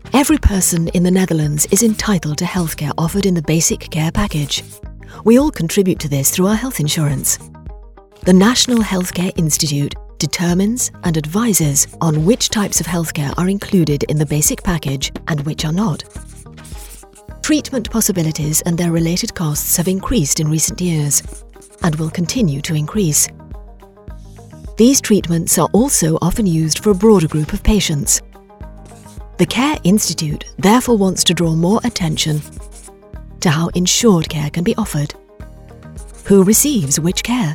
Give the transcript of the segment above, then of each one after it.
Every person in the Netherlands is entitled to healthcare offered in the basic care package. We all contribute to this through our health insurance. The National Healthcare Institute determines and advises on which types of healthcare are included in the basic package and which are not. Treatment possibilities and their related costs have increased in recent years and will continue to increase. These treatments are also often used for a broader group of patients. The Care Institute therefore wants to draw more attention to how insured care can be offered. Who receives which care?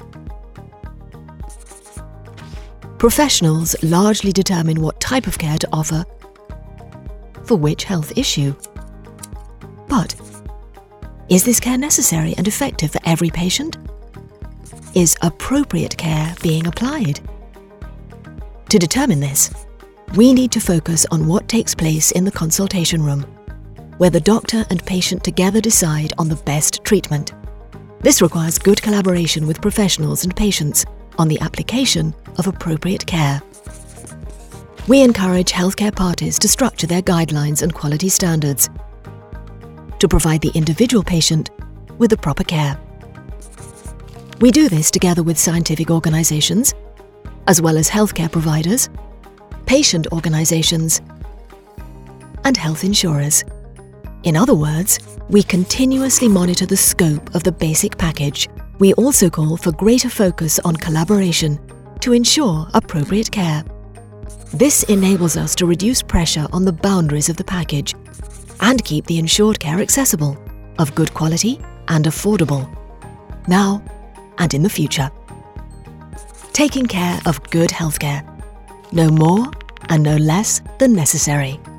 Professionals largely determine what type of care to offer for which health issue. But is this care necessary and effective for every patient? Is appropriate care being applied? To determine this, we need to focus on what takes place in the consultation room, where the doctor and patient together decide on the best treatment. This requires good collaboration with professionals and patients on the application of appropriate care. We encourage healthcare parties to structure their guidelines and quality standards to provide the individual patient with the proper care. We do this together with scientific organizations, as well as healthcare providers, patient organizations, and health insurers. In other words, we continuously monitor the scope of the basic package. We also call for greater focus on collaboration to ensure appropriate care. This enables us to reduce pressure on the boundaries of the package and keep the insured care accessible, of good quality and affordable, now and in the future. Taking care of good healthcare, no more and no less than necessary.